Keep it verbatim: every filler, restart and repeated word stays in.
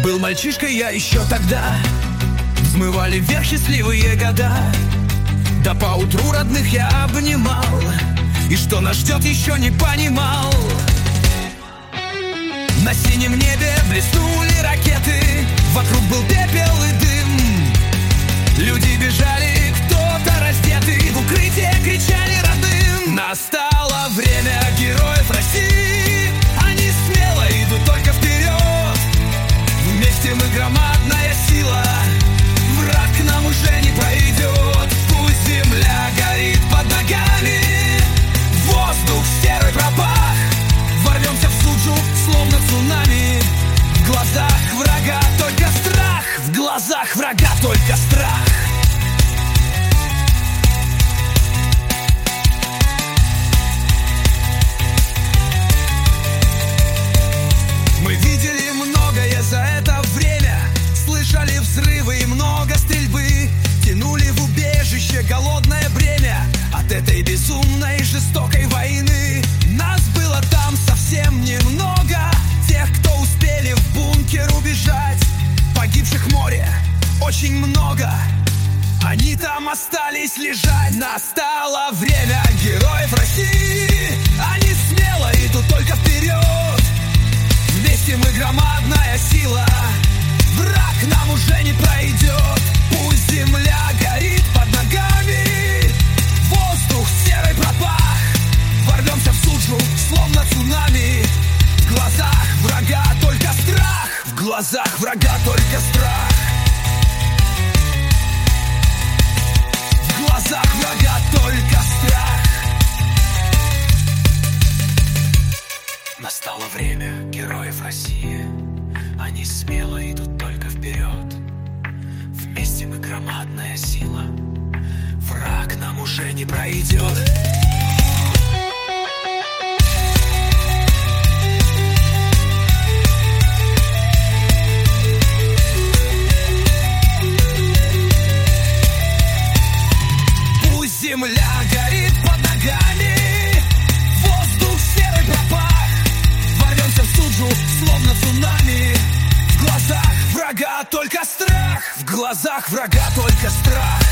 Был мальчишкой я еще тогда, взмывали вверх счастливые года. Да поутру родных я обнимал, и что нас ждет, еще не понимал. На синем небе блеснули ракеты, вокруг был пепел и дым. Люди бежали, кто-то раздетый, в укрытие кричали родным. Настало время героев России, они смело идут только вперед. Вместе мы громадная сила, враг к нам уже не пройдет. Пусть земля горит под ногами, воздух серый пропах, ворвемся в суджу, словно цунами. В глазах врага только страх, в глазах врага только страх. Мы видели многое за это время, слышали взрывы и много стрельбы, тянули в убежище голодное бремя от этой безумной жестокой войны. Нас было там совсем немного, тех, кто успели в бункер убежать. Погибших море очень много, они там остались лежать. Настало время героев России, они смело идут только вперед. Вместе мы громадная сила, враг нам уже не пройдет. Пусть земля горит под ногами, воздух серый пропах, ворвемся в суджу, словно цунами. В глазах врага только страх, в глазах врага только страх. В глазах врага только страх. Настало время героев России, они смело идут только вперед. Вместе мы громадная сила, враг нам уже не пройдет. Пусть земля горит под ногами, воздух серый пропах, ворвемся в суджу, словно цунами. В глазах врага только страх, в глазах врага только страх.